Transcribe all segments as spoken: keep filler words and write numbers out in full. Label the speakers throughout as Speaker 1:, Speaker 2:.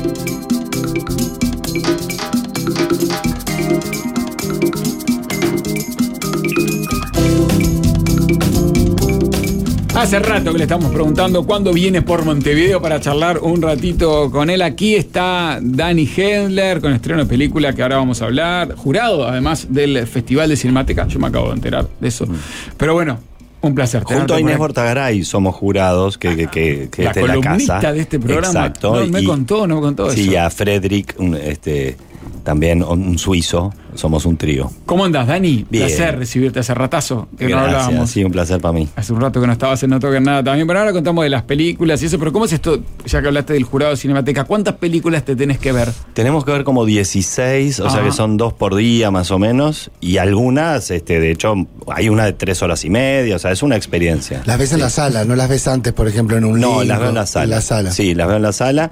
Speaker 1: Hace rato que le estamos preguntando cuándo viene por Montevideo para charlar un ratito con él. Aquí está Dani Hendler con estreno de película que ahora vamos a hablar. Jurado, además, del Festival de Cinemateca. Yo me acabo de enterar de eso. Pero bueno, un placer.
Speaker 2: Junto a Inés Bortagaray somos jurados que, que, que, que
Speaker 1: la
Speaker 2: es de la casa.
Speaker 1: columnista de este programa.
Speaker 2: Exacto.
Speaker 1: No, me
Speaker 2: y,
Speaker 1: contó, no me contó
Speaker 2: sí,
Speaker 1: eso.
Speaker 2: Sí, a Frederick, un, este, también un suizo. Somos un trío.
Speaker 1: ¿Cómo andás, Dani?
Speaker 2: Bien.
Speaker 1: Placer recibirte hace ratazo que
Speaker 2: Gracias,
Speaker 1: no hablábamos.
Speaker 2: Sí, un placer para mí.
Speaker 1: Hace un rato que no estabas en No Toquen Nada también, pero ahora contamos de las películas y eso, pero ¿cómo es esto? Ya que hablaste del jurado de Cinemateca, ¿cuántas películas te tenés que ver?
Speaker 2: Tenemos que ver como dieciséis, o
Speaker 1: Ajá.
Speaker 2: sea que son dos por día más o menos, y algunas, este, de hecho, hay una de tres horas y media, o sea, es una experiencia.
Speaker 3: Las ves en
Speaker 2: Sí.
Speaker 3: la sala, no las ves antes, por ejemplo, en un
Speaker 2: No,
Speaker 3: link,
Speaker 2: las veo en la sala.
Speaker 3: En la sala.
Speaker 2: Sí, las veo en la sala.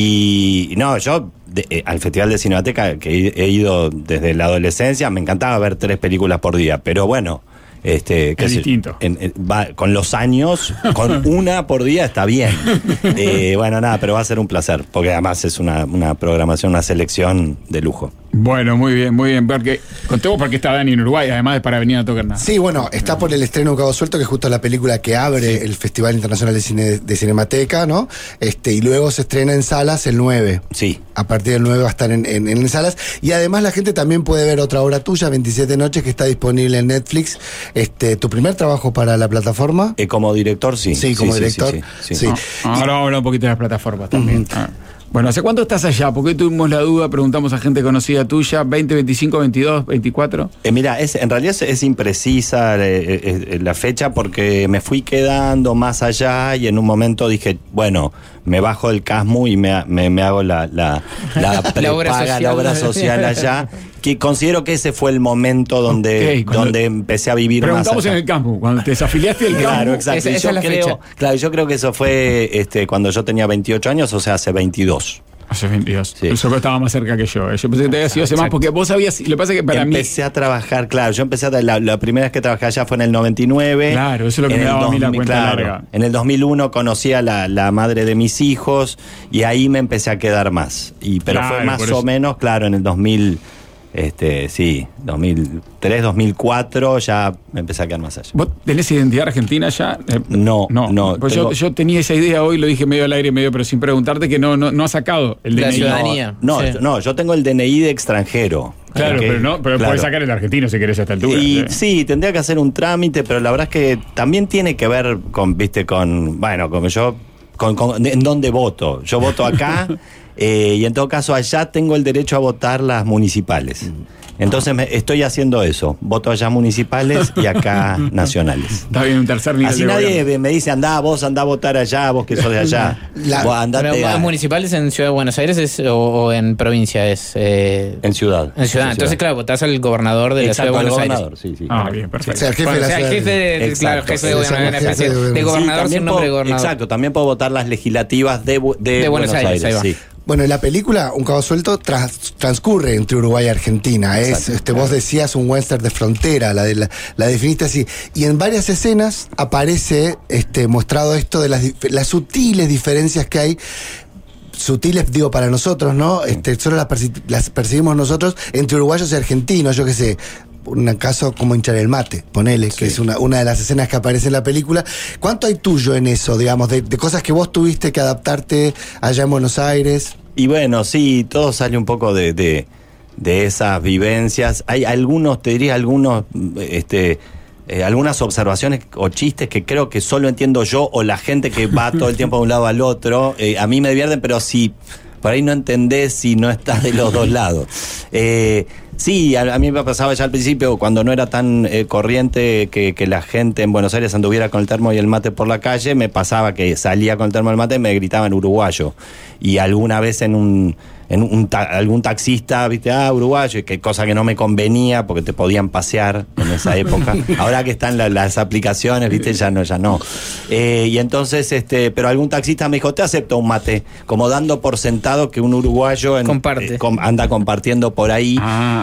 Speaker 2: Y no, yo de, eh, al Festival de Cinemateca, que he, he ido desde la adolescencia, me encantaba ver tres películas por día. Pero bueno, este, qué
Speaker 1: Es
Speaker 2: sé,
Speaker 1: distinto.
Speaker 2: en- en- va, con los años, con una por día está bien. Eh, bueno, nada, pero va a ser un placer, porque además es una, una programación, una selección de lujo.
Speaker 1: Bueno, muy bien, muy bien. Porque, contemos por qué está Dani en Uruguay, además de para venir a tocar nada.
Speaker 3: Sí, bueno, está por el estreno Un Cabo Suelto, que es justo la película que abre sí. el Festival Internacional de Cine de Cinemateca, ¿no? Este, y luego se estrena en salas el nueve.
Speaker 2: Sí.
Speaker 3: A partir del nueve va a estar en, en, en salas. Y además la gente también puede ver otra obra tuya, veintisiete noches, que está disponible en Netflix. Este, ¿tu primer trabajo para la plataforma?
Speaker 2: Eh, como director, sí.
Speaker 3: Sí, como
Speaker 2: sí,
Speaker 3: director.
Speaker 2: Sí, sí, sí,
Speaker 3: sí.
Speaker 2: sí.
Speaker 1: Ah, ahora vamos a hablar un poquito de las plataformas también. Uh-huh. Ah. Bueno, ¿hace cuánto estás allá? Porque tuvimos la duda, preguntamos a gente conocida tuya, veinte, veinticinco, veintidós, veinticuatro.
Speaker 2: Eh, mira, es, en realidad es, es imprecisa eh, eh, la fecha porque me fui quedando más allá y en un momento dije, bueno, me bajo del Casmu y me, me, me hago la, la, la prepaga, la obra social, la obra social allá, que considero que ese fue el momento donde, okay, cuando, donde empecé a vivir más allá.
Speaker 1: Preguntamos en el Casmu, cuando te desafiliaste del Casmu.
Speaker 2: Claro, exacto.
Speaker 4: Esa, esa
Speaker 2: yo
Speaker 4: es la
Speaker 2: creo,
Speaker 4: fecha.
Speaker 2: Claro, yo creo que eso fue este, cuando yo tenía veintiocho años, o sea, hace veintidós.
Speaker 1: Hace veintidós.
Speaker 2: Sí.
Speaker 1: Eso estaba más cerca que yo. Yo pensé que te había sido hace más, porque vos sabías. Lo que pasa es que para
Speaker 2: empecé
Speaker 1: mí.
Speaker 2: Empecé a trabajar, claro. Yo empecé a. La, la primera vez que trabajé allá fue en el noventa y nueve.
Speaker 1: Claro, eso es lo que
Speaker 2: en
Speaker 1: me daba
Speaker 2: dos,
Speaker 1: a mí la cuenta
Speaker 2: claro,
Speaker 1: larga.
Speaker 2: En el dos mil uno conocí a la, la madre de mis hijos y ahí me empecé a quedar más. Y, pero
Speaker 1: claro,
Speaker 2: fue más o
Speaker 1: eso.
Speaker 2: menos, claro, en el dos mil. Este, sí, dos mil tres, dos mil cuatro ya me empecé a quedar más allá.
Speaker 1: ¿Vos tenés identidad argentina ya? Eh,
Speaker 2: no, no. no
Speaker 1: pues
Speaker 2: tengo...
Speaker 1: yo, yo tenía esa idea hoy, lo dije medio al aire, medio, pero sin preguntarte que no, no, no ha sacado el
Speaker 4: la
Speaker 1: D N I.
Speaker 4: ciudadanía.
Speaker 2: No,
Speaker 4: sí.
Speaker 2: no, no, yo tengo el D N I de extranjero.
Speaker 1: Claro,
Speaker 2: que,
Speaker 1: pero no, pero
Speaker 2: claro.
Speaker 1: podés sacar el argentino si querés a esta altura.
Speaker 2: Y
Speaker 1: ¿sí?
Speaker 2: sí, tendría que hacer un trámite, pero la verdad es que también tiene que ver con, viste, con, bueno, como yo, con, con en dónde voto. Yo voto acá eh, y en todo caso allá tengo el derecho a votar las municipales. Entonces me, estoy haciendo eso, voto allá municipales y acá nacionales.
Speaker 1: Está bien, un tercer nivel.
Speaker 2: Así
Speaker 1: de
Speaker 2: nadie
Speaker 1: gobierno.
Speaker 2: me dice, andá vos, andá a votar allá, vos que sos de allá.
Speaker 3: La,
Speaker 2: vos andate
Speaker 4: pero,
Speaker 2: a,
Speaker 4: ¿municipales en Ciudad de Buenos Aires es, o, o en provincia es? Eh,
Speaker 2: en ciudad.
Speaker 4: En ciudad.
Speaker 2: En
Speaker 4: Entonces,
Speaker 2: ciudad.
Speaker 4: claro, votás al gobernador de
Speaker 2: Exacto,
Speaker 4: la Ciudad de Buenos
Speaker 2: gobernador,
Speaker 4: Aires.
Speaker 2: Sí, sí.
Speaker 1: Ah, bien, perfecto.
Speaker 3: O sea, el jefe
Speaker 4: Bueno,
Speaker 3: de
Speaker 4: o
Speaker 3: la
Speaker 4: sea, el
Speaker 3: ciudad.
Speaker 4: jefe de,
Speaker 2: Exacto.
Speaker 4: claro, jefe de
Speaker 3: Sí,
Speaker 4: gobierno,
Speaker 3: jefe de gobierno.
Speaker 4: de gobernador
Speaker 2: Sí,
Speaker 4: sin nombre de
Speaker 2: puedo,
Speaker 4: gobernador.
Speaker 2: exacto, también puedo votar las legislativas de, de,
Speaker 4: De Buenos
Speaker 2: Buenos
Speaker 4: Aires,
Speaker 2: Aires.
Speaker 4: ahí
Speaker 2: Sí.
Speaker 3: Bueno, la película Un Cabo Suelto trans, transcurre entre Uruguay y Argentina. Es,
Speaker 2: Exacto,
Speaker 3: este,
Speaker 2: claro.
Speaker 3: vos decías un western de frontera, la, de la, la definiste así. Y en varias escenas aparece este, mostrado esto de las, las sutiles diferencias que hay. Sutiles, digo, para nosotros, ¿no? Este, solo las, perci las percibimos nosotros entre uruguayos y argentinos, yo qué sé. Un caso como hinchar el mate, ponele, sí. que es una, una de las escenas que aparece en la película. ¿Cuánto hay tuyo en eso, digamos, de, de cosas que vos tuviste que adaptarte allá en Buenos Aires?
Speaker 2: Y bueno, sí, todo sale un poco de, de, de esas vivencias. Hay algunos, te diría, algunos, este, eh, algunas observaciones o chistes que creo que solo entiendo yo o la gente que va todo el tiempo de un lado al otro. Eh, a mí me divierten, pero si por ahí no entendés si no estás de los dos lados. Eh, Sí, a, a mí me pasaba ya al principio, cuando no era tan eh, corriente que, que la gente en Buenos Aires anduviera con el termo y el mate por la calle, me pasaba que salía con el termo y el mate y me gritaban uruguayo. Y alguna vez en un... en un ta algún taxista, viste, ah, uruguayo, y que cosa que no me convenía porque te podían pasear en esa época. Ahora que están la, las aplicaciones, viste, ya no, ya no. Eh, y entonces, este, pero algún taxista me dijo, te acepto un mate, como dando por sentado que un uruguayo en,
Speaker 4: comparte,
Speaker 2: eh, com anda compartiendo por ahí.
Speaker 1: Ah,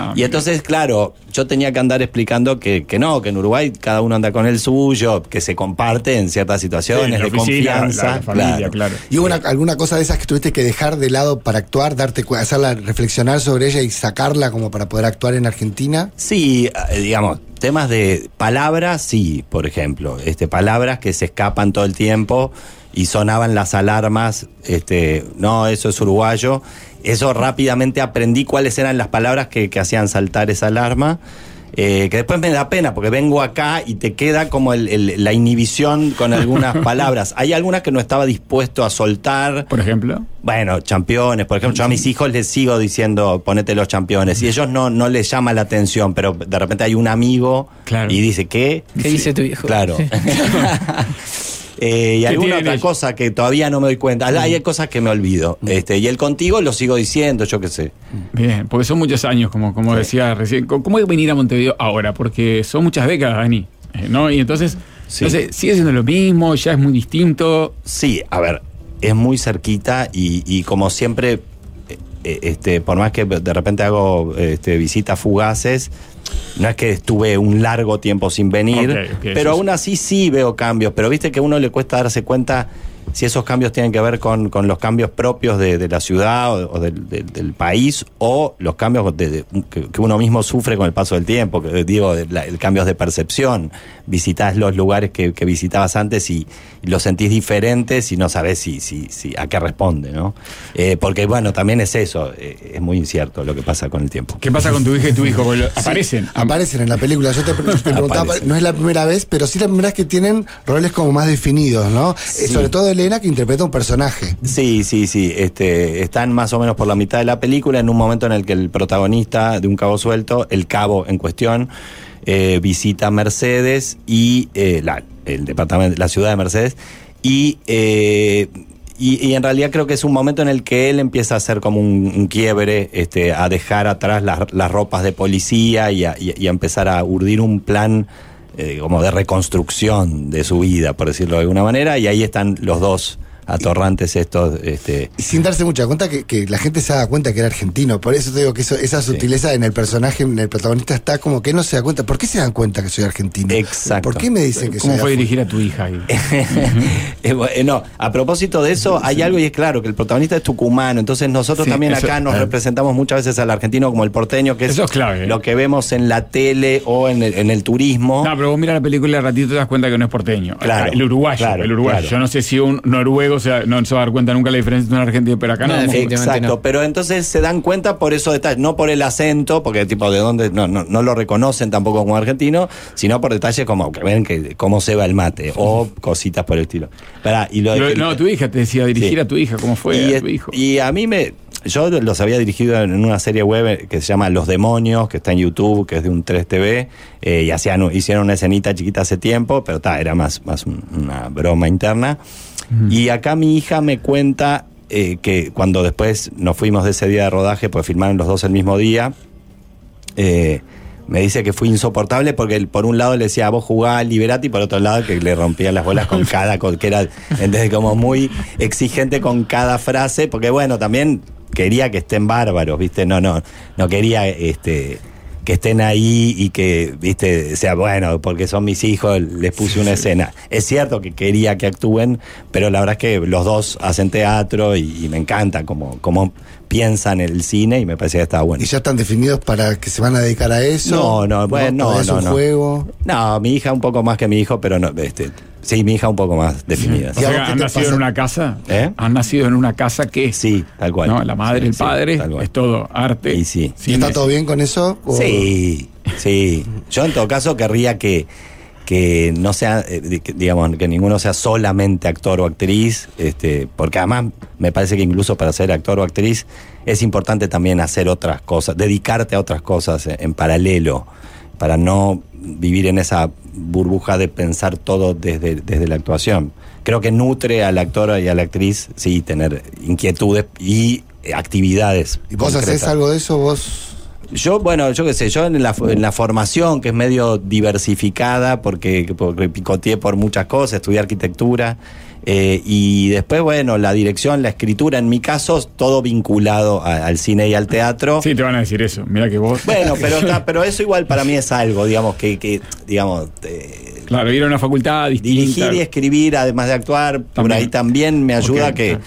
Speaker 1: Ah,
Speaker 2: y entonces, claro, yo tenía que andar explicando que, que no, que en Uruguay cada uno anda con el suyo, que se comparte en ciertas situaciones
Speaker 1: Sí, la
Speaker 2: de
Speaker 1: oficina,
Speaker 2: confianza.
Speaker 1: la- la familia,
Speaker 2: claro.
Speaker 1: claro.
Speaker 3: ¿Y hubo una- alguna cosa de esas que tuviste que dejar de lado para actuar, darte cu- hacerla reflexionar sobre ella y sacarla como para poder actuar en Argentina?
Speaker 2: Sí, eh, digamos, temas de palabras, sí, por ejemplo, este, palabras que se escapan todo el tiempo y sonaban las alarmas, este, no, eso es uruguayo. Eso rápidamente aprendí cuáles eran las palabras que, que hacían saltar esa alarma. Eh, que después me da pena porque vengo acá y te queda como el, el- la inhibición con algunas palabras. Hay algunas que no estaba dispuesto a soltar.
Speaker 1: Por ejemplo.
Speaker 2: Bueno, championes, por ejemplo, yo a mis hijos les sigo diciendo ponete los championes y ellos no, no les llama la atención, pero de repente hay un amigo
Speaker 1: Claro.
Speaker 2: y dice ¿qué?
Speaker 4: ¿Qué dice tu hijo?
Speaker 2: Claro. Eh, y
Speaker 1: ¿Qué
Speaker 2: alguna
Speaker 1: tienen
Speaker 2: otra
Speaker 1: ellos?
Speaker 2: cosa que todavía no me doy cuenta. Hay cosas que me olvido. Este, y el contigo lo sigo diciendo, yo qué sé.
Speaker 1: Bien, porque son muchos años, como, como decía recién. ¿Cómo cómo es venir a Montevideo ahora? Porque son muchas décadas, Dani. eh, ¿No? Y entonces,
Speaker 2: Sí.
Speaker 1: no sé, sigue siendo lo mismo, ya es muy distinto.
Speaker 2: Sí, a ver, es muy cerquita y, y como siempre, eh, este, por más que de repente hago este, visitas fugaces, no es que estuve un largo tiempo sin venir,
Speaker 1: Ok, ok,
Speaker 2: pero
Speaker 1: eso
Speaker 2: aún así sí veo cambios. Pero viste que a uno le cuesta darse cuenta si esos cambios tienen que ver con, con los cambios propios de, de la ciudad o, o del, del- del país o los cambios de- de- que, que uno mismo sufre con el paso del tiempo. Que, digo, de la- el cambios de percepción. Visitás los lugares que, que visitabas antes y, y los sentís diferentes y no sabés si, si, si a qué responde, ¿no? Eh, porque bueno, también es eso, eh, es muy incierto lo que pasa con el tiempo.
Speaker 1: ¿Qué pasa con tu hija y tu hijo? Porque lo- aparecen.
Speaker 3: Aparecen en la película. Yo te, pre- te preguntaba,
Speaker 2: Aparecen.
Speaker 3: no es la primera vez, pero sí la primera vez que tienen roles como más definidos, ¿no? Eh, sobre todo Elena, que interpreta un personaje.
Speaker 2: Sí, sí, sí. Este, están más o menos por la mitad de la película en un momento en el que el protagonista de Un Cabo Suelto, el cabo en cuestión, eh, visita Mercedes y eh, la, el departamento, la ciudad de Mercedes y, eh, y y en realidad creo que es un momento en el que él empieza a hacer como un, un quiebre, este, a dejar atrás las, las ropas de policía y a, y- y a empezar a urdir un plan eh, como de reconstrucción de su vida, por decirlo de alguna manera, y ahí están los dos atorrantes estos, este,
Speaker 3: Y sin darse mucha cuenta que, que la gente se da cuenta que era argentino. Por eso te digo que eso, esa sutileza en el personaje, en el protagonista, está como que él no se da cuenta. ¿Por qué se dan cuenta que soy argentino?
Speaker 2: Exacto.
Speaker 3: ¿Por qué me dicen que
Speaker 1: ¿Cómo
Speaker 3: soy
Speaker 1: fue
Speaker 3: afu-
Speaker 1: dirigir a tu hija ahí?
Speaker 2: Eh, bueno, a propósito de eso, hay algo y es claro, que el protagonista es tucumano, entonces nosotros
Speaker 1: Sí,
Speaker 2: también
Speaker 1: eso-
Speaker 2: acá nos
Speaker 3: eh.
Speaker 2: representamos muchas veces al argentino como el porteño, que es,
Speaker 1: Eso es clave, ¿eh?
Speaker 2: lo que vemos en la tele o en el, en el turismo.
Speaker 1: No, pero vos mira la película al ratito y te das cuenta que no es porteño.
Speaker 2: Claro,
Speaker 1: El uruguayo,
Speaker 2: claro,
Speaker 1: el uruguayo.
Speaker 2: claro.
Speaker 1: Yo no sé si un noruego se, no se va a dar cuenta nunca la diferencia entre un argentino, pero acá no.
Speaker 4: No,
Speaker 1: vamos-
Speaker 4: definitivamente
Speaker 2: Exacto,
Speaker 4: no.
Speaker 2: pero entonces se dan cuenta por esos detalles, no por el acento, porque tipo de dónde no, no, no lo reconocen tampoco como argentino, sino por detalles como que ven que cómo se va el mate o cositas por el estilo. Pará, y lo,
Speaker 1: Lo- no, tu hija te decía dirigir
Speaker 2: Sí.
Speaker 1: a tu hija, ¿cómo fue
Speaker 2: y,
Speaker 1: a tu hijo?
Speaker 2: y a mí me. Yo los había dirigido en una serie web que se llama Los Demonios, que está en YouTube, que es de un tres T V, eh, y hacían, hicieron una escenita chiquita hace tiempo, pero ta, era más, más un- una broma interna. Y acá mi hija me cuenta eh, que cuando después nos fuimos de ese día de rodaje, pues filmaron los dos el mismo día, eh, me dice que fue insoportable porque él, por un lado le decía vos jugá, liberate, y por otro lado que le rompía las bolas con cada, con, que era entonces como muy exigente con cada frase, porque bueno, también quería que estén bárbaros, ¿viste? No, no, no quería este que estén ahí y que, ¿viste? Sea bueno, porque son mis hijos, les puse una escena. Es cierto que quería que actúen, pero la verdad es que los dos hacen teatro y, y me encanta como, como piensan el cine y me parecía que estaba bueno.
Speaker 3: ¿Y ya están definidos para que se van a dedicar a eso?
Speaker 2: No, no, bueno, no,
Speaker 3: ¿Todavía es
Speaker 2: no,
Speaker 3: un
Speaker 2: no.
Speaker 3: juego?
Speaker 2: No, mi hija un poco más que mi hijo, pero no, este, sí, mi hija un poco más definida.
Speaker 1: O
Speaker 3: ¿Y a
Speaker 1: sea,
Speaker 3: vos qué
Speaker 1: ¿han
Speaker 3: te
Speaker 1: nacido
Speaker 3: pasa?
Speaker 1: en una casa?
Speaker 2: ¿Eh?
Speaker 1: ¿Han nacido en una casa que
Speaker 2: Sí, tal cual.
Speaker 1: ¿no? La madre,
Speaker 2: Sí,
Speaker 1: el
Speaker 2: sí,
Speaker 1: padre,
Speaker 2: tal cual.
Speaker 1: es todo arte.
Speaker 2: Y sí.
Speaker 3: ¿Y
Speaker 1: cine.
Speaker 3: está todo bien con eso? ¿O-
Speaker 2: Sí, sí. Yo en todo caso querría que, que no sea, eh, que, digamos, que ninguno sea solamente actor o actriz, este, porque además me parece que incluso para ser actor o actriz es importante también hacer otras cosas, dedicarte a otras cosas en, en paralelo, para no vivir en esa burbuja de pensar todo desde, desde la actuación. Creo que nutre al actor y a la actriz, sí, tener inquietudes y eh, actividades.
Speaker 3: ¿Y vos
Speaker 2: concretas.
Speaker 3: hacés algo de eso? ¿Vos?
Speaker 2: Yo, bueno, yo qué sé, yo en la, en la formación, que es medio diversificada, porque, porque picoteé por muchas cosas, estudié arquitectura, Eh, y después, bueno, la dirección, la escritura, en mi caso, todo vinculado a, al cine y al teatro.
Speaker 1: Sí, te van a decir eso. Mira que vos.
Speaker 2: Bueno, pero, pero eso igual para mí es algo, digamos, que, que digamos. Eh,
Speaker 1: claro, ir a una facultad distinta.
Speaker 2: Dirigir y escribir, además de actuar, también. Por ahí también me ayuda okay, que. Claro.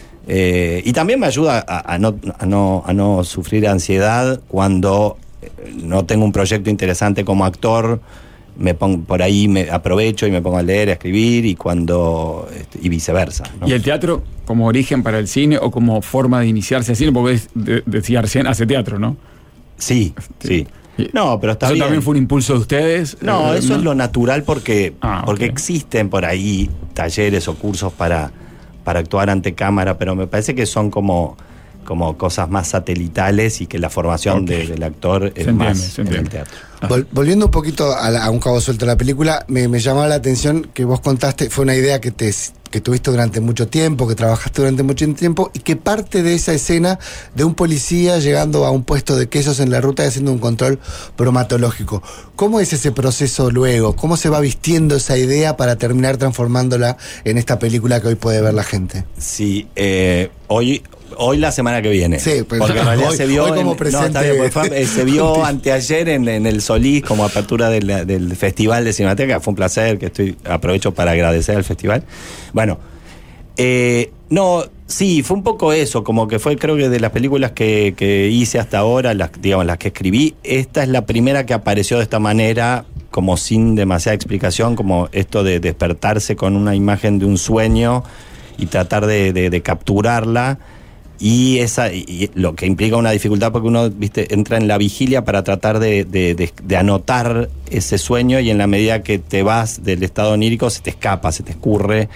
Speaker 2: Eh, y también me ayuda a, a, no, a, no, a no sufrir ansiedad cuando no tengo un proyecto interesante como actor. Me pongo por ahí, me aprovecho y me pongo a leer, a escribir, y cuando este, y viceversa, ¿no?
Speaker 1: ¿Y el teatro como origen para el cine o como forma de iniciarse al cine? Porque de, decía recién, hace teatro, ¿no?
Speaker 2: Sí, sí. sí. No, pero está
Speaker 1: ¿Eso
Speaker 2: bien.
Speaker 1: también fue un impulso de ustedes?
Speaker 2: No,
Speaker 1: eh,
Speaker 2: eso
Speaker 1: ¿no?
Speaker 2: es lo natural porque,
Speaker 1: ah,
Speaker 2: porque
Speaker 1: okay.
Speaker 2: existen por ahí talleres o cursos para, para actuar ante cámara, pero me parece que son como... como cosas más satelitales y que la formación okay. de, del actor es
Speaker 1: se entiende,
Speaker 2: más
Speaker 1: se
Speaker 2: en
Speaker 1: entiende.
Speaker 2: el teatro.
Speaker 3: Ah. Vol- volviendo un poquito a, la, a un cabo suelto de la película, me, me llamaba la atención que vos contaste, fue una idea que, te, que tuviste durante mucho tiempo, que trabajaste durante mucho tiempo, y que parte de esa escena de un policía llegando a un puesto de quesos en la ruta y haciendo un control bromatológico. ¿Cómo es ese proceso luego? ¿Cómo se va vistiendo esa idea para terminar transformándola en esta película que hoy puede ver la gente?
Speaker 2: Sí, eh, hoy... Hoy la semana que viene.
Speaker 3: Sí, pues,
Speaker 2: porque en realidad
Speaker 3: hoy,
Speaker 2: se vio.
Speaker 3: Hoy como
Speaker 2: en,
Speaker 3: presente.
Speaker 2: No, está bien, fue, se vio anteayer en, en el Solís como apertura del, del Festival de Cinemateca. Fue un placer, que estoy aprovecho para agradecer al festival. Bueno, eh, no, sí, fue un poco eso, como que fue, creo que de las películas que, que hice hasta ahora, las, digamos, las que escribí, esta es la primera que apareció de esta manera, como sin demasiada explicación, como esto de despertarse con una imagen de un sueño y tratar de, de, de capturarla. Y esa y lo que implica una dificultad porque uno, viste, entra en la vigilia para tratar de, de, de, de anotar ese sueño, y en la medida que te vas del estado onírico se te escapa, se te escurre,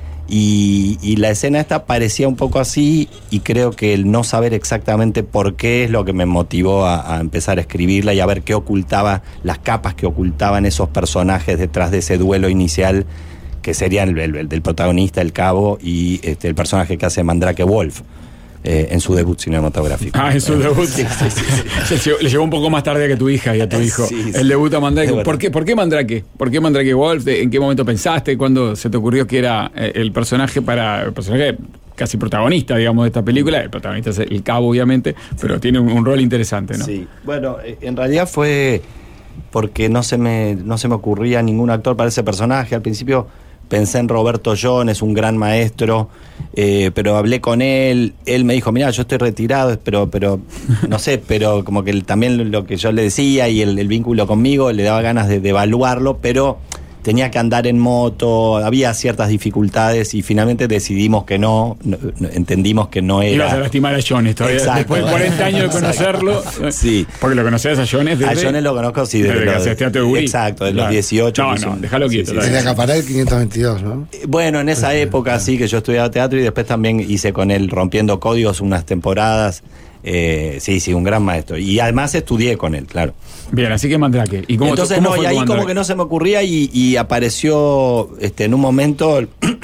Speaker 2: y, y la escena esta parecía un poco así, y creo que el no saber exactamente por qué es lo que me motivó a, a empezar a escribirla y a ver qué ocultaba, las capas que ocultaban esos personajes detrás de ese duelo inicial, que serían el, el, el del protagonista, el cabo, y este, el personaje que hace Mandrake Wolf. Eh, en su debut cinematográfico.
Speaker 1: Ah, en su debut. Sí, sí, sí, sí. Le llegó un poco más tarde que a tu hija y a tu hijo. Sí, sí. El debut a Mandrake. ¿Por qué, ¿Por qué Mandrake? ¿Por qué Mandrake Wolf? ¿En qué momento pensaste? ¿Cuándo se te ocurrió que era el personaje para el personaje casi protagonista, digamos, de esta película? El protagonista es el cabo, obviamente, pero tiene un, un rol interesante, ¿no?
Speaker 2: Sí. Bueno, en realidad fue porque no se me, no se me ocurría ningún actor para ese personaje. Al principio pensé en Roberto Jones, un gran maestro, eh, pero hablé con él, él me dijo, mira, yo estoy retirado, pero, pero no sé, pero como que también lo que yo le decía y el, el vínculo conmigo le daba ganas de, de evaluarlo, pero tenía que andar en moto, había ciertas dificultades y finalmente decidimos que no, no entendimos que no era...
Speaker 1: Ibas a lastimar a Jones todavía. Exacto. Después de cuarenta años de conocerlo.
Speaker 2: Sí.
Speaker 1: Porque lo conocías a Jones desde...
Speaker 2: A Jones lo conozco, sí.
Speaker 1: Desde, desde
Speaker 2: los,
Speaker 1: que haces teatro de Gurí.
Speaker 2: Exacto, de
Speaker 1: claro.
Speaker 2: los dieciocho.
Speaker 1: No, no, déjalo quieto.
Speaker 3: Sí, sí, sí. Acaparar el quinientos veintidós, ¿no?
Speaker 2: Bueno, en esa época sí que yo estudiaba teatro y después también hice con él Rompiendo Códigos unas temporadas. Eh, sí, sí, un gran maestro. Y además estudié con él, claro.
Speaker 1: Bien, así que Mandrake. ¿Y cómo,
Speaker 2: Entonces,
Speaker 1: cómo
Speaker 2: no,
Speaker 1: fue
Speaker 2: y ahí
Speaker 1: Mandrake?
Speaker 2: como que no se me ocurría y, y apareció este, en un momento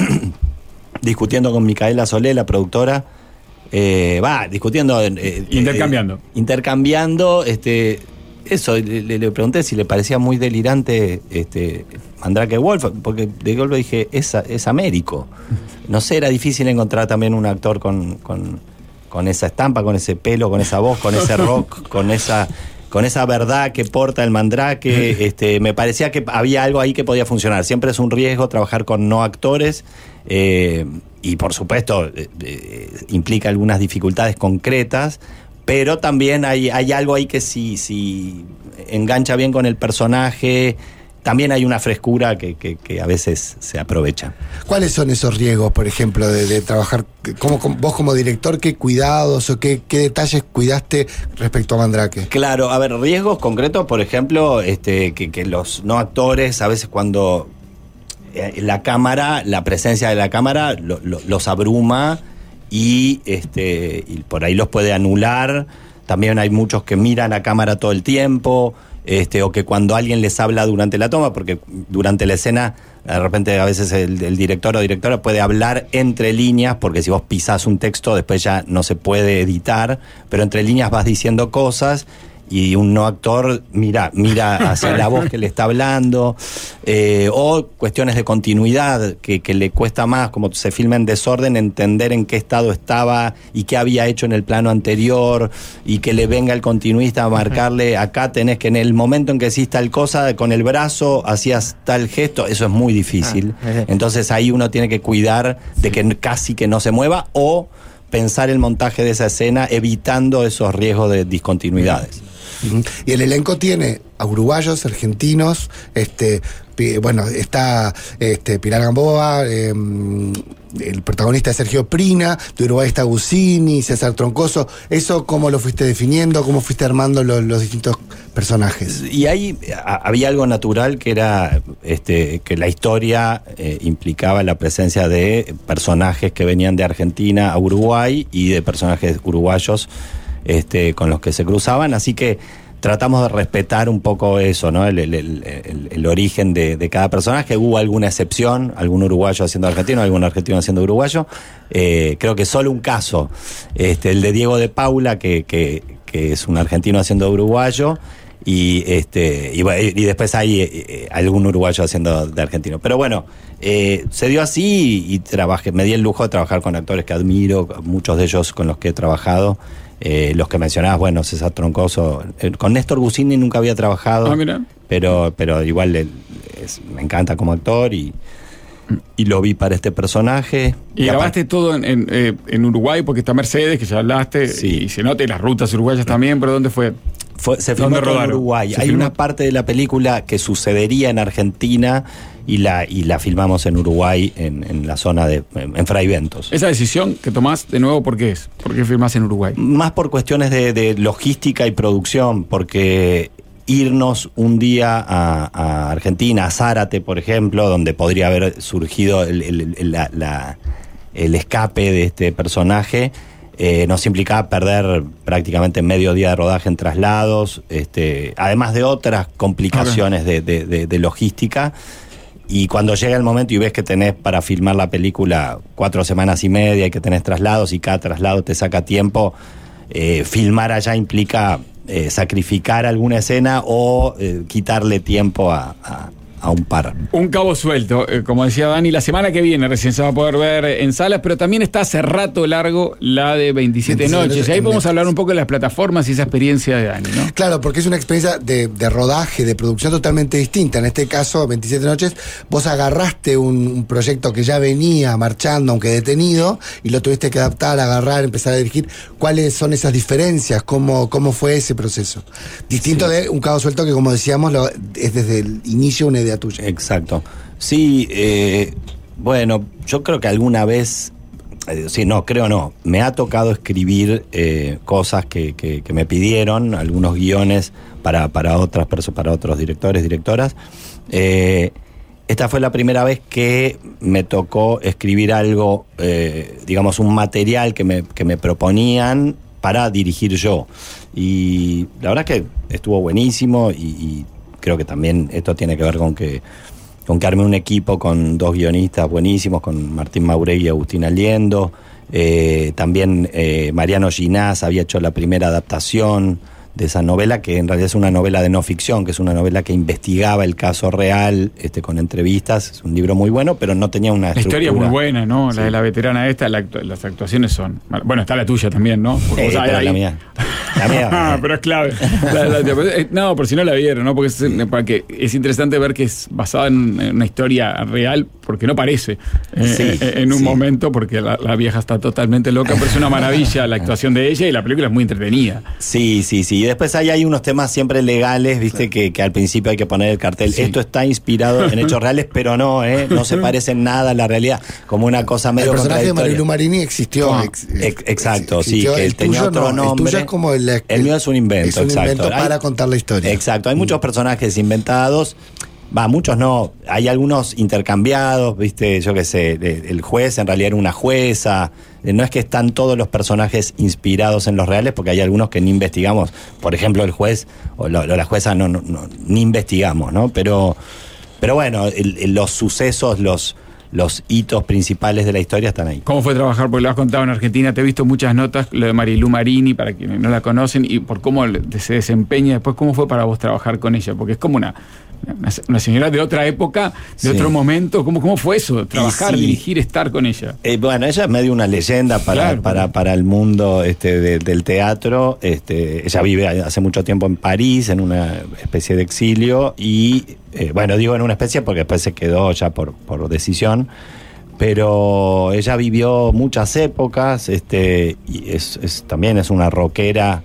Speaker 2: discutiendo con Micaela Solé, la productora. Eh, va, discutiendo. Eh,
Speaker 1: intercambiando.
Speaker 2: Eh, intercambiando, este. Eso, le, le pregunté si le parecía muy delirante este, Mandrake Wolf, porque de golpe dije, es, es Américo. No sé, era difícil encontrar también un actor con, con, con esa estampa, con ese pelo, con esa voz, con ese rock, con esa, con esa verdad que porta el Mandrake. Este, me parecía que había algo ahí que podía funcionar. Siempre es un riesgo trabajar con no actores, eh, y por supuesto eh, eh, implica algunas dificultades concretas, pero también hay, hay algo ahí que si, si engancha bien con el personaje, también hay una frescura que, que, que a veces se aprovecha.
Speaker 3: ¿Cuáles son esos riesgos, por ejemplo, de, de trabajar? ¿Cómo, cómo, vos como director, qué cuidados o qué, qué detalles cuidaste respecto a Mandrake?
Speaker 2: Claro, a ver, riesgos concretos, por ejemplo, este, que, que los no actores, a veces cuando eh, la cámara, la presencia de la cámara lo, lo, los abruma, y este y por ahí los puede anular. También hay muchos que miran a cámara todo el tiempo, este o que cuando alguien les habla durante la toma, porque durante la escena de repente a veces el, el director o directora puede hablar entre líneas, porque si vos pisás un texto después ya no se puede editar, pero entre líneas vas diciendo cosas y un no actor mira, mira hacia la voz que le está hablando, eh, o cuestiones de continuidad que, que le cuesta más, como se filma en desorden, entender en qué estado estaba y qué había hecho en el plano anterior, y que le venga el continuista a marcarle, acá tenés que en el momento en que hiciste tal cosa, con el brazo hacías tal gesto, eso es muy difícil. Entonces ahí uno tiene que cuidar de que casi que no se mueva, o pensar el montaje de esa escena evitando esos riesgos de discontinuidades.
Speaker 3: Y el elenco tiene a uruguayos, argentinos, este, bueno, está este, Pilar Gamboa, eh, el protagonista es Sergio Prina, de Uruguay está Gusini, César Troncoso. ¿Eso cómo lo fuiste definiendo? ¿Cómo fuiste armando los, los distintos personajes?
Speaker 2: Y ahí a, había algo natural que era este, que la historia eh, implicaba la presencia de personajes que venían de Argentina a Uruguay y de personajes uruguayos este, con los que se cruzaban, así que tratamos de respetar un poco eso, ¿no? El, el, el, el, el origen de, de cada personaje. Hubo alguna excepción, algún uruguayo haciendo argentino, algún argentino haciendo uruguayo. Eh, creo que solo un caso, este, el de Diego de Paula, que, que, que es un argentino haciendo uruguayo, y este y, y después hay eh, algún uruguayo haciendo de argentino. Pero bueno, eh, se dio así y, y trabajé, me di el lujo de trabajar con actores que admiro, muchos de ellos con los que he trabajado. Eh, los que mencionabas, bueno, César Troncoso, eh, con Néstor Gusini nunca había trabajado,
Speaker 1: ah, mira.
Speaker 2: pero pero igual él, es, me encanta como actor y, y lo vi para este personaje.
Speaker 1: Y, y grabaste aparte, todo en, en, eh, en Uruguay, porque está Mercedes, que ya hablaste,
Speaker 2: sí.
Speaker 1: y se nota, y las rutas uruguayas también, pero ¿dónde fue?
Speaker 2: Fue, se filmó en Uruguay. Hay filmó? una parte de la película que sucedería en Argentina y la y la filmamos en Uruguay, en, en la zona de en Fray Ventos.
Speaker 1: Esa decisión que tomás, de nuevo, ¿por qué es? ¿Por qué filmás en Uruguay?
Speaker 2: Más por cuestiones de, de logística y producción, porque irnos un día a, a Argentina, a Zárate, por ejemplo, donde podría haber surgido el, el, el, la, la, el escape de este personaje, Eh, nos implicaba perder prácticamente medio día de rodaje en traslados, este, además de otras complicaciones okay. de, de, de, de logística. Y cuando llega el momento y ves que tenés para filmar la película cuatro semanas y media y que tenés traslados y cada traslado te saca tiempo, eh, filmar allá implica eh, sacrificar alguna escena o eh, quitarle tiempo a, a a un par.
Speaker 1: Un cabo suelto, eh, como decía Dani, la semana que viene recién se va a poder ver en salas, pero también está hace rato largo la de veintisiete noches. Y ahí podemos hablar un poco de las plataformas y esa experiencia de Dani, ¿no?
Speaker 3: Claro, porque es una experiencia de, de rodaje, de producción totalmente distinta. En este caso, veintisiete noches, vos agarraste un, un proyecto que ya venía marchando, aunque detenido, y lo tuviste que adaptar, agarrar, empezar a dirigir. ¿Cuáles son esas diferencias? ¿Cómo, cómo fue ese proceso? Distinto sí. de un cabo suelto que, como decíamos, lo, es desde el inicio una idea tuya.
Speaker 2: Exacto. Sí, eh, bueno, yo creo que alguna vez, eh, sí, no, creo no, me ha tocado escribir eh, cosas que, que, que me pidieron, algunos guiones para, para otras personas, para otros directores, directoras. Eh, esta fue la primera vez que me tocó escribir algo, eh, digamos, un material que me, que me proponían para dirigir yo. Y la verdad que estuvo buenísimo y, y creo que también esto tiene que ver con que con que armé un equipo con dos guionistas buenísimos, con Martín Mauregui y Agustín Aliendo. Eh, también eh, Mariano Ginás había hecho la primera adaptación de esa novela, que en realidad es una novela de no ficción, que es una novela que investigaba el caso real, este, con entrevistas. Es un libro muy bueno, pero no tenía una
Speaker 1: la
Speaker 2: estructura.
Speaker 1: La historia es muy buena, ¿no?
Speaker 2: Sí.
Speaker 1: La de la veterana esta, la actu- las actuaciones son... Bueno, está la tuya también, ¿no?
Speaker 2: Porque, eh, sabes, pero ahí... la mía. La mía.
Speaker 1: Ah, pero es clave. La, la, la, no, por si no la vieron, ¿no? Porque es, para que es interesante ver que es basada en, en una historia real, porque no parece eh, sí, en un sí. momento, porque la, la vieja está totalmente loca, pero es una maravilla la actuación de ella y la película es muy entretenida.
Speaker 2: Sí, sí, sí. Y después ahí hay unos temas siempre legales, viste, sí. que, que al principio hay que poner el cartel. Sí. Esto está inspirado en hechos reales, pero no, ¿eh? No se parece en nada a la realidad, como una cosa medio
Speaker 3: contradictoria. El personaje de Marilu Marini existió.
Speaker 2: Ah, ex, ex, exacto,
Speaker 3: existió,
Speaker 2: sí, que él tenía otro
Speaker 3: no,
Speaker 2: nombre.
Speaker 3: El tuyo es como el, el,
Speaker 2: el mío es un invento,
Speaker 3: es un
Speaker 2: exacto.
Speaker 3: invento para hay, contar la historia.
Speaker 2: Exacto, hay mm. muchos personajes inventados. Va, muchos no, hay algunos intercambiados, viste, yo qué sé, el juez en realidad era una jueza, no es que están todos los personajes inspirados en los reales, porque hay algunos que ni investigamos, por ejemplo el juez o lo, la jueza no, no, no ni investigamos, ¿no? Pero, pero bueno, el, el, los sucesos, los los hitos principales de la historia están ahí.
Speaker 1: ¿Cómo fue trabajar? Porque lo has contado en Argentina, te he visto muchas notas, lo de Marilu Marini, para quienes no la conocen, y por cómo se desempeña después. ¿Cómo fue para vos trabajar con ella? Porque es como una, una, una señora de otra época, de sí. otro momento. ¿Cómo, cómo fue eso? Trabajar, sí. dirigir, estar con ella.
Speaker 2: Eh, bueno, ella es medio una leyenda para, claro, para, para el mundo este, de, del teatro. Este, ella vive hace mucho tiempo en París, en una especie de exilio, y eh, bueno, digo en una especie porque después se quedó ya por, por decisión. Pero ella vivió muchas épocas, este, y es, es, también es una rockera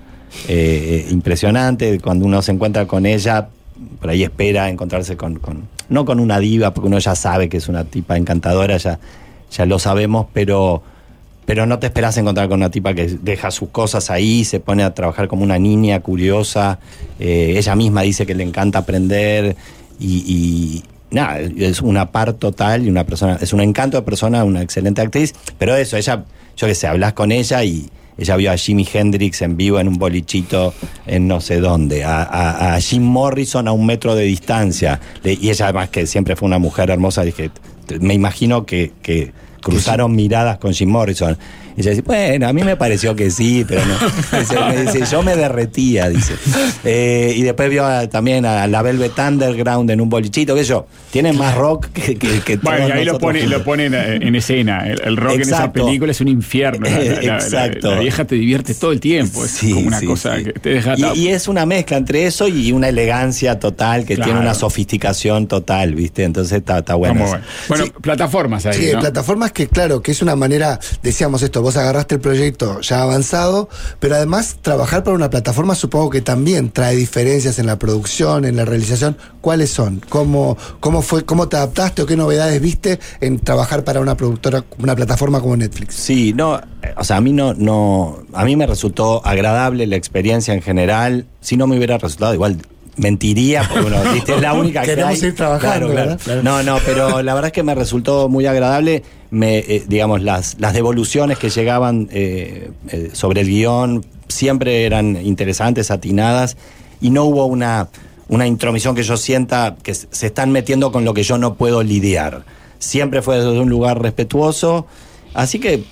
Speaker 2: eh, impresionante. Cuando uno se encuentra con ella, por ahí espera encontrarse con, con, no con una diva, porque uno ya sabe que es una tipa encantadora, ya, ya lo sabemos, pero, pero no te esperas encontrar con una tipa que deja sus cosas ahí, se pone a trabajar como una niña curiosa, eh, ella misma dice que le encanta aprender y... y nada, es una par total y una persona, es un encanto de persona, una excelente actriz, pero eso, ella, yo qué sé, hablas con ella y ella vio a Jimi Hendrix en vivo en un bolichito en no sé dónde, a, a, a Jim Morrison a un metro de distancia, y ella además que siempre fue una mujer hermosa, dije, me imagino que, que cruzaron miradas con Jim Morrison. Y ella dice, bueno, a mí me pareció que sí, pero no. Dice, me dice, yo me derretía, dice. Eh, y después vio a, también a la Velvet Underground en un bolichito, que yo, tiene más rock que, que, que
Speaker 1: bueno, todos y ahí lo ponen lo pone en escena. El, el rock Exacto. en esa película es un infierno. La, la, Exacto. La, la, la vieja te divierte todo el tiempo. Es sí, como una sí, cosa sí. que te deja...
Speaker 2: Y, y es una mezcla entre eso y una elegancia total, que claro. tiene una sofisticación total, ¿viste? Entonces está, está bueno.
Speaker 1: Bueno, bueno sí. plataformas ahí,
Speaker 3: Sí,
Speaker 1: ¿no?
Speaker 3: plataformas que, claro, que es una manera, decíamos esto, vos agarraste el proyecto ya avanzado, pero además trabajar para una plataforma supongo que también trae diferencias en la producción, en la realización. ¿Cuáles son? ¿Cómo, cómo fue, cómo te adaptaste o qué novedades viste en trabajar para una productora, una plataforma como Netflix?
Speaker 2: Sí, no, o sea, a mí no, no, a mí me resultó agradable la experiencia en general. Si no me hubiera resultado igual mentiría, porque bueno, ¿viste? Es la única que
Speaker 3: queremos
Speaker 2: hay.
Speaker 3: ir trabajando, claro, claro.
Speaker 2: Claro. No, no, pero la verdad es que me resultó muy agradable. Me, eh, digamos, las, las devoluciones que llegaban eh, eh, sobre el guión siempre eran interesantes, atinadas, y no hubo una, una intromisión que yo sienta que se están metiendo con lo que yo no puedo lidiar. Siempre fue desde un lugar respetuoso, así que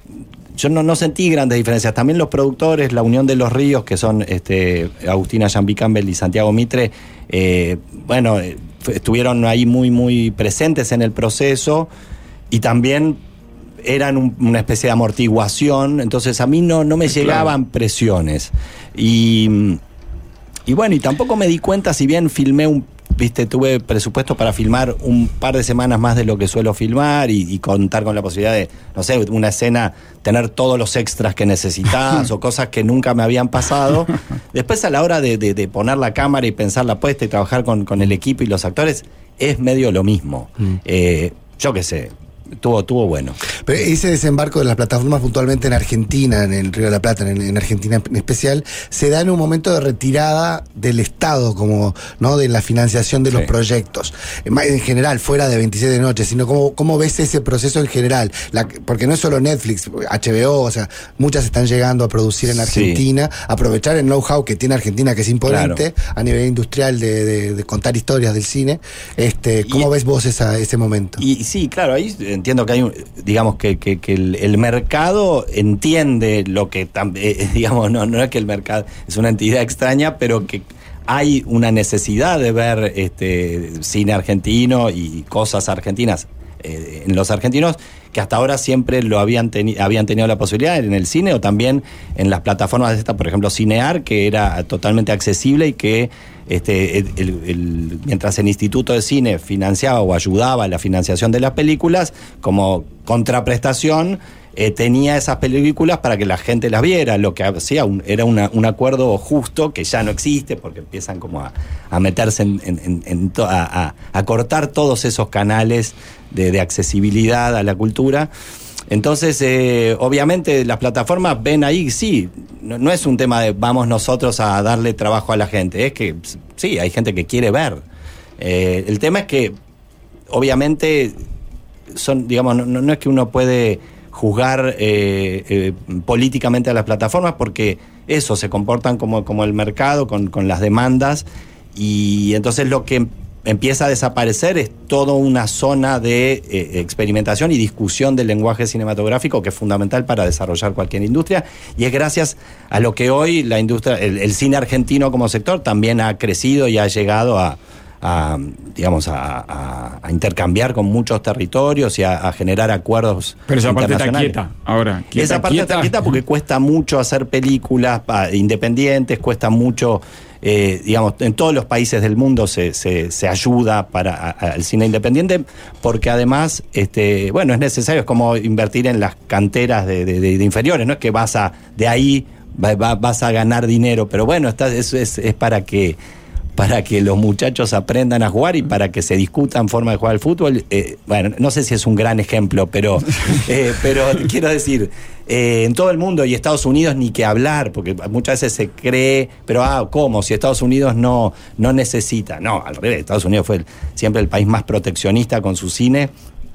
Speaker 2: yo no, no sentí grandes diferencias. También los productores, la Unión de los Ríos, que son este, Agustina Jambi Campbell y Santiago Mitre, eh, bueno, eh, estuvieron ahí muy, muy presentes en el proceso y también eran un, una especie de amortiguación. Entonces a mí no, no me llegaban presiones. Y, y bueno, y tampoco me di cuenta, si bien filmé un Viste, tuve presupuesto para filmar un par de semanas más de lo que suelo filmar y, y contar con la posibilidad de, no sé, una escena, tener todos los extras que necesitas o cosas que nunca me habían pasado. Después, a la hora de, de, de poner la cámara y pensar la puesta y trabajar con, con el equipo y los actores, es medio lo mismo. Mm. Eh, yo qué sé. Tuvo, tuvo bueno.
Speaker 3: Pero ese desembarco de las plataformas puntualmente en Argentina, en el Río de la Plata, en, en Argentina en especial, se da en un momento de retirada del Estado, como, ¿no? De la financiación de los sí. proyectos. En general, fuera de veintiséis de noche, sino cómo, cómo ves ese proceso en general. La, porque no es solo Netflix, H B O, o sea, muchas están llegando a producir en Argentina, sí. aprovechar el know-how que tiene Argentina, que es imponente, claro. a nivel industrial de, de, de contar historias del cine. Este, ¿Cómo y, ves vos esa, ese momento?
Speaker 2: Y sí, claro, ahí entiendo que hay un, digamos que, que, que el, el mercado entiende lo que eh, digamos, no, no es que el mercado es una entidad extraña, pero que hay una necesidad de ver este cine argentino y cosas argentinas eh, en los argentinos, que hasta ahora siempre lo habían, teni- habían tenido la posibilidad en el cine o también en las plataformas de esta, por ejemplo Cinear, que era totalmente accesible y que este, el, el, el, mientras el Instituto de Cine financiaba o ayudaba a la financiación de las películas, como contraprestación eh, tenía esas películas para que la gente las viera, lo que hacía un, era una, un acuerdo justo que ya no existe porque empiezan como a, a meterse en, en, en, en to, a, a, a cortar todos esos canales de, de accesibilidad a la cultura. Entonces, eh, obviamente las plataformas ven ahí, sí, no, no es un tema de vamos nosotros a darle trabajo a la gente, es que sí, hay gente que quiere ver. Eh, el tema es que, obviamente, son, digamos, no, no es que uno puede juzgar eh, eh, políticamente a las plataformas porque eso, se comportan como, como el mercado, con, con las demandas, y entonces lo que empieza a desaparecer es toda una zona de eh, experimentación y discusión del lenguaje cinematográfico que es fundamental para desarrollar cualquier industria, y es gracias a lo que hoy la industria, el, el cine argentino como sector también ha crecido y ha llegado a, a digamos a, a, a intercambiar con muchos territorios y a, a generar acuerdos.
Speaker 1: Pero esa parte está
Speaker 2: internacionales.
Speaker 1: quieta ahora. Quieta,
Speaker 2: esa parte
Speaker 1: quieta.
Speaker 2: está quieta porque cuesta mucho hacer películas pa, independientes, cuesta mucho. Eh, digamos, en todos los países del mundo se, se, se ayuda para a, a, al cine independiente, porque además, este, bueno, es necesario, es como invertir en las canteras de, de, de, de inferiores, no es que vas a, de ahí va, va, vas a ganar dinero, pero bueno, está, es, es, es para que para que los muchachos aprendan a jugar y para que se discutan forma de jugar al fútbol. Eh, bueno, no sé si es un gran ejemplo, pero, eh, pero quiero decir, eh, en todo el mundo y Estados Unidos ni que hablar, porque muchas veces se cree, pero ah, ¿cómo? Si Estados Unidos no, no necesita. No, al revés, Estados Unidos fue el, siempre el país más proteccionista con su cine,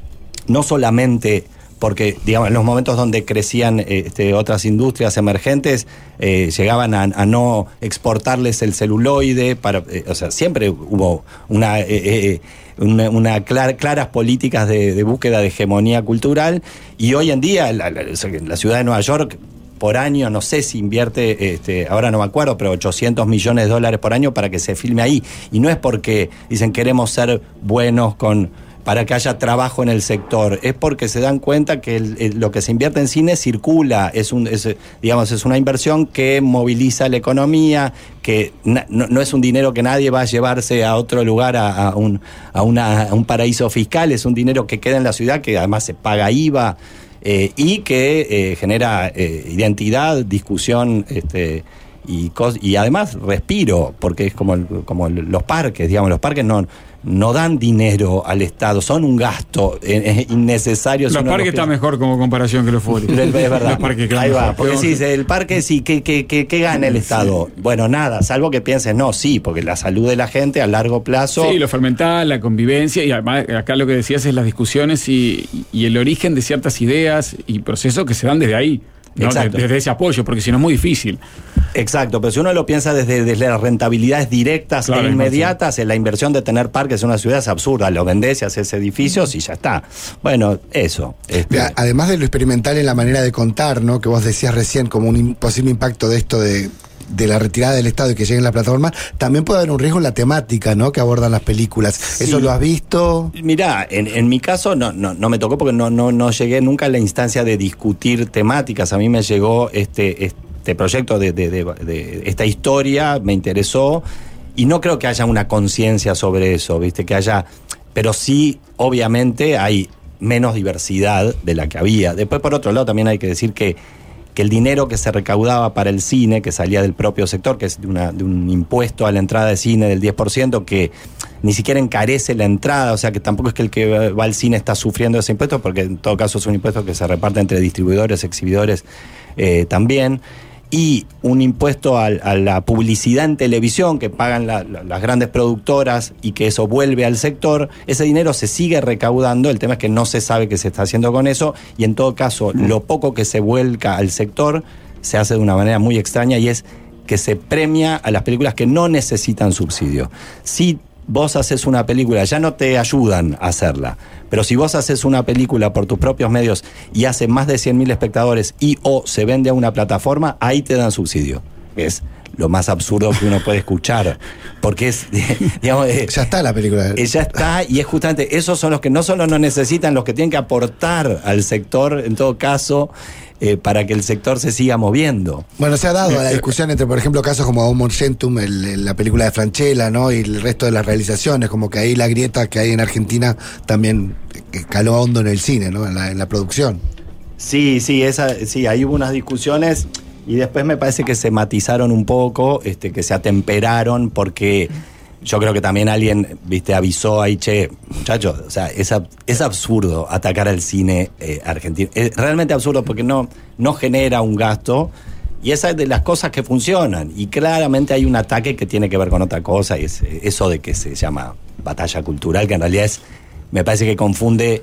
Speaker 2: no solamente porque, digamos, en los momentos donde crecían este, otras industrias emergentes, eh, llegaban a, a no exportarles el celuloide, para, eh, o sea, siempre hubo una, eh, eh, una, una clar, claras políticas de, de búsqueda de hegemonía cultural, y hoy en día la, la, la ciudad de Nueva York por año, no sé si invierte, este, ahora no me acuerdo, pero ochocientos millones de dólares por año para que se filme ahí, y no es porque dicen queremos ser buenos con para que haya trabajo en el sector, es porque se dan cuenta que el, el, lo que se invierte en cine circula, es un es, digamos es una inversión que moviliza la economía, que na, no, no es un dinero que nadie va a llevarse a otro lugar, a, a, un, a, una, a un paraíso fiscal, es un dinero que queda en la ciudad, que además se paga I V A, eh, y que eh, genera eh, identidad, discusión, este y, cos, y además respiro, porque es como, el, como los parques, digamos, los parques no no dan dinero al Estado, son un gasto eh, innecesario.
Speaker 1: Los parques está mejor como comparación que los fútbol.
Speaker 2: Es verdad.
Speaker 1: Los parques
Speaker 2: Ahí va, porque
Speaker 1: sí,
Speaker 2: sí, el parque sí, ¿qué, qué, qué, qué gana el Estado? Sí. Bueno, nada, salvo que pienses, no, sí, porque la salud de la gente a largo plazo.
Speaker 1: Sí, lo fermental, la convivencia, y además acá lo que decías es las discusiones y, y el origen de ciertas ideas y procesos que se dan desde ahí. ¿No? Exacto. Desde ese apoyo, porque si no es muy difícil.
Speaker 2: Exacto, pero si uno lo piensa desde, desde las rentabilidades directas claro, e inmediatas, sí. La inversión de tener parques en una ciudad es absurda, lo vendés y haces edificios y ya está. Bueno, eso. Este.
Speaker 3: Además de lo experimental en la manera de contar, ¿no? Que vos decías recién como un posible impacto de esto de... de la retirada del Estado y que lleguen las plataformas, también puede haber un riesgo en la temática, ¿no? Que abordan las películas. Sí. ¿Eso lo has visto?
Speaker 2: Mirá, en, en mi caso no, no, no me tocó porque no, no, no llegué nunca a la instancia de discutir temáticas. A mí me llegó este, este proyecto de, de, de, de esta historia, me interesó, y no creo que haya una conciencia sobre eso, ¿viste? Que haya, pero sí, obviamente, hay menos diversidad de la que había. Después, por otro lado, también hay que decir que que el dinero que se recaudaba para el cine, que salía del propio sector, que es de, una, de un impuesto a la entrada de cine del diez por ciento, que ni siquiera encarece la entrada, o sea que tampoco es que el que va al cine está sufriendo ese impuesto, porque en todo caso es un impuesto que se reparte entre distribuidores, exhibidores eh, también, y un impuesto a, a la publicidad en televisión que pagan la, la, las grandes productoras y que eso vuelve al sector. Ese dinero se sigue recaudando, el tema es que no se sabe qué se está haciendo con eso, y en todo caso lo poco que se vuelca al sector se hace de una manera muy extraña, y es que se premia a las películas que no necesitan subsidio. Si vos haces una película, ya no te ayudan a hacerla, pero si vos haces una película por tus propios medios y hace más de cien mil espectadores y o se vende a una plataforma, ahí te dan subsidio. Es lo más absurdo que uno puede escuchar, porque es, digamos, eh,
Speaker 3: ya está la película.
Speaker 2: Eh, ya está, y es justamente, esos son los que no solo no necesitan, los que tienen que aportar al sector, en todo caso, Eh, para que el sector se siga moviendo.
Speaker 3: Bueno, se ha dado a la discusión entre, por ejemplo, casos como Homo Gentum, el, el, la película de Francella, ¿no? Y el resto de las realizaciones, como que ahí la grieta que hay en Argentina también caló hondo en el cine, ¿no? En la, en la producción.
Speaker 2: Sí, sí, esa, sí, ahí hubo unas discusiones y después me parece que se matizaron un poco, este, que se atemperaron, porque yo creo que también alguien, viste, avisó ahí, che, muchachos, o sea, es, es absurdo atacar al cine eh, argentino. Es realmente absurdo porque no, no genera un gasto, y esa es de las cosas que funcionan. Y claramente hay un ataque que tiene que ver con otra cosa, y es eso de que se llama batalla cultural, que en realidad es, me parece que confunde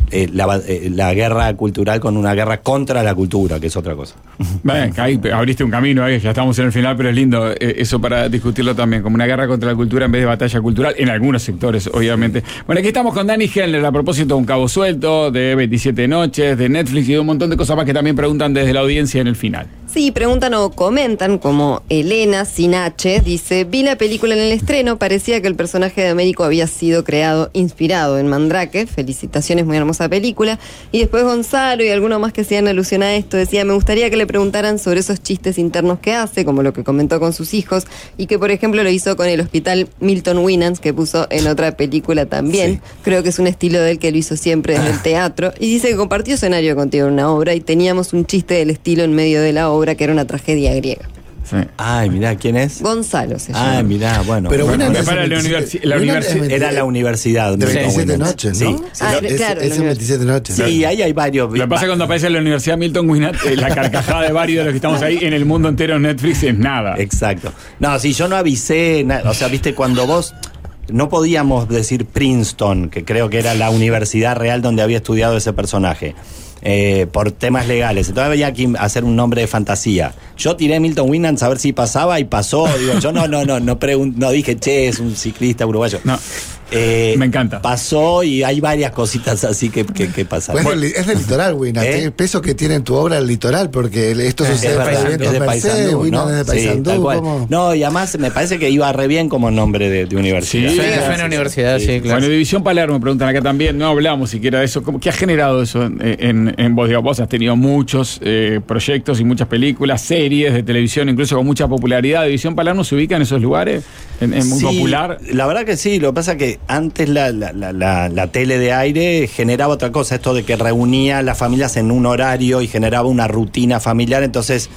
Speaker 2: eh, la, eh, la guerra cultural con una guerra contra la cultura, que es otra cosa.
Speaker 1: Bueno, ahí abriste un camino, ahí ya estamos en el final, pero es lindo eh, eso para discutirlo también, como una guerra contra la cultura en vez de batalla cultural, en algunos sectores, obviamente. Bueno, aquí estamos con Dani Hendler a propósito de Un Cabo Suelto, de veintisiete noches, de Netflix y de un montón de cosas más que también preguntan desde la audiencia en el final.
Speaker 5: Sí, preguntan o comentan, como Elena sin H, dice, vi la película en el estreno, parecía que el personaje de Américo había sido creado, inspirado en Mandrake, felicitaciones, muy hermosa película, y después Gonzalo y alguno más que hacían alusión a esto, decía, me gustaría que le preguntaran sobre esos chistes internos que hace, como lo que comentó con sus hijos, y que por ejemplo lo hizo con el hospital Milton Winans, que puso en otra película también, sí. Creo que es un estilo de él que lo hizo siempre desde el teatro, y dice que compartió escenario contigo en una obra, y teníamos un chiste del estilo en medio de la obra, que era una tragedia griega.
Speaker 2: Sí. Ay, mirá, ¿quién es?
Speaker 5: Gonzalo se llama.
Speaker 2: Ay, mirá, bueno.
Speaker 3: Pero bueno,
Speaker 1: bueno,
Speaker 3: no
Speaker 1: para la, universi la universidad.
Speaker 2: Era la universidad.
Speaker 3: De veintisiete noches, ¿no?
Speaker 2: Sí.
Speaker 5: Ah,
Speaker 3: es,
Speaker 5: claro.
Speaker 3: Es, es veintisiete noches.
Speaker 2: Sí, ahí hay varios.
Speaker 1: Lo que pasa cuando aparece en la Universidad Milton Winans, eh, la carcajada de varios de los que estamos ahí en el mundo entero en Netflix es nada.
Speaker 2: Exacto. No, si yo no avisé, nada, o sea, viste, cuando vos... No podíamos decir Princeton, que creo que era la universidad real donde había estudiado ese personaje, eh, por temas legales. Entonces había que hacer un nombre de fantasía. Yo tiré Milton Winans a ver si pasaba y pasó. Digo, yo no, no, no, no, no dije, che, es un ciclista uruguayo.
Speaker 1: No.
Speaker 2: Eh,
Speaker 1: Me encanta.
Speaker 2: Pasó y hay varias cositas así que, que, que pasaron.
Speaker 3: Pues es, del, es del litoral, Winans.
Speaker 2: ¿Eh?
Speaker 3: El peso que tiene en tu obra el litoral, porque esto
Speaker 2: Es
Speaker 3: sucede
Speaker 2: verdad,
Speaker 3: en
Speaker 2: es de Paysandú,
Speaker 3: Winans
Speaker 2: ¿no?
Speaker 3: es de Paysandú.
Speaker 2: Sí, tal cual.
Speaker 3: ¿Cómo?
Speaker 2: No, y además me parece que iba re bien como nombre de, de universidad.
Speaker 1: Sí,
Speaker 4: Sí, suena a universidad, sí, claro.
Speaker 1: Bueno, División Palermo, preguntan acá también, no hablamos siquiera de eso. ¿Cómo, ¿Qué ha generado eso en, en, en vos? Digamos, vos has tenido muchos eh, proyectos y muchas películas, series de televisión, incluso con mucha popularidad. ¿División Palermo se ubica en esos lugares? ¿En, en muy
Speaker 2: Sí,
Speaker 1: popular?
Speaker 2: La verdad que sí, lo que pasa es que antes la, la, la, la, la tele de aire generaba otra cosa, esto de que reunía a las familias en un horario y generaba una rutina familiar, entonces,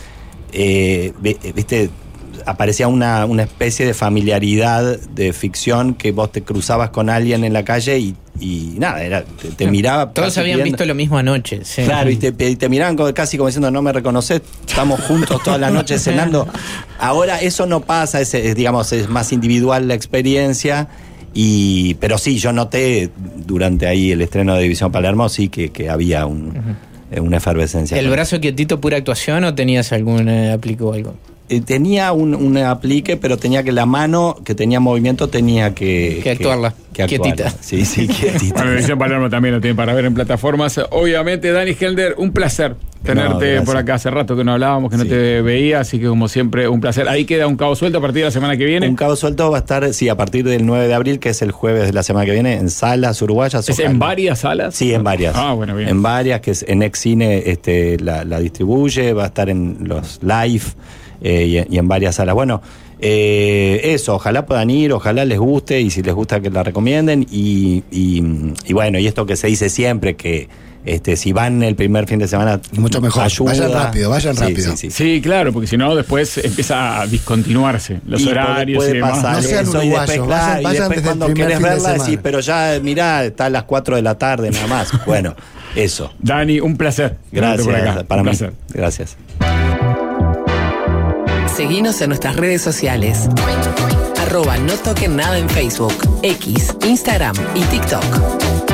Speaker 2: eh, viste, aparecía una, una especie de familiaridad de ficción que vos te cruzabas con alguien en la calle y, y nada, era, te, te miraba.
Speaker 4: Todos habían
Speaker 2: viendo.
Speaker 4: visto lo mismo anoche. Sí.
Speaker 2: Claro, y te, te miraban como, casi como diciendo, no me reconoces, estamos juntos toda la noche cenando. Ahora eso no pasa, es, es, digamos, es más individual la experiencia. Y, pero sí, yo noté durante ahí el estreno de División Palermo, sí que, que había un, uh-huh. una efervescencia.
Speaker 4: ¿El brazo quietito, pura actuación o tenías algún eh, aplique o algo?
Speaker 2: Eh, tenía un, un aplique, pero tenía que la mano que tenía movimiento tenía que...
Speaker 4: Que actuarla,
Speaker 2: que, que actuarla.
Speaker 4: quietita.
Speaker 2: Sí, sí, quietita.
Speaker 1: Bueno, División Palermo también lo tienen para ver en plataformas. Obviamente, Dani Hendler, un placer tenerte no, por acá. Hace rato que no hablábamos, que no sí. te veía, así que como siempre, un placer. Ahí queda Un Cabo Suelto a partir de la semana que viene.
Speaker 2: Un Cabo Suelto va a estar, sí, a partir del nueve de abril, que es el jueves de la semana que viene, en salas uruguayas.
Speaker 1: ¿Es
Speaker 2: ojalá.
Speaker 1: en varias salas?
Speaker 2: Sí, en varias.
Speaker 1: Ah, bueno, bien.
Speaker 2: En varias, que es en Ex Cine este, la, la distribuye, va a estar en los live eh, y, y en varias salas. Bueno, eh, eso, ojalá puedan ir, ojalá les guste y si les gusta que la recomienden y, y, y bueno, y esto que se dice siempre, que este, si van el primer fin de semana,
Speaker 3: mucho mejor,
Speaker 2: ayuda.
Speaker 3: Vayan rápido, vayan
Speaker 2: sí,
Speaker 3: rápido.
Speaker 2: Sí, sí,
Speaker 1: sí. sí, claro, porque si no después empieza a discontinuarse los
Speaker 2: y
Speaker 1: horarios
Speaker 2: puede, puede
Speaker 1: y demás.
Speaker 2: pasar
Speaker 3: No sean
Speaker 2: eso, y
Speaker 3: uruguayos,
Speaker 2: después,
Speaker 3: vayan,
Speaker 2: claro, y
Speaker 3: vayan
Speaker 2: después cuando querés verla decís, pero ya, mirá, está a las cuatro de la tarde nada más. Bueno, eso.
Speaker 1: Dani, un placer.
Speaker 2: Gracias,
Speaker 1: por acá.
Speaker 2: para
Speaker 1: un
Speaker 2: mí.
Speaker 1: Placer.
Speaker 2: Gracias.
Speaker 6: Seguinos en nuestras redes sociales. Arroba No Toquen Nada en Facebook, X, Instagram y TikTok.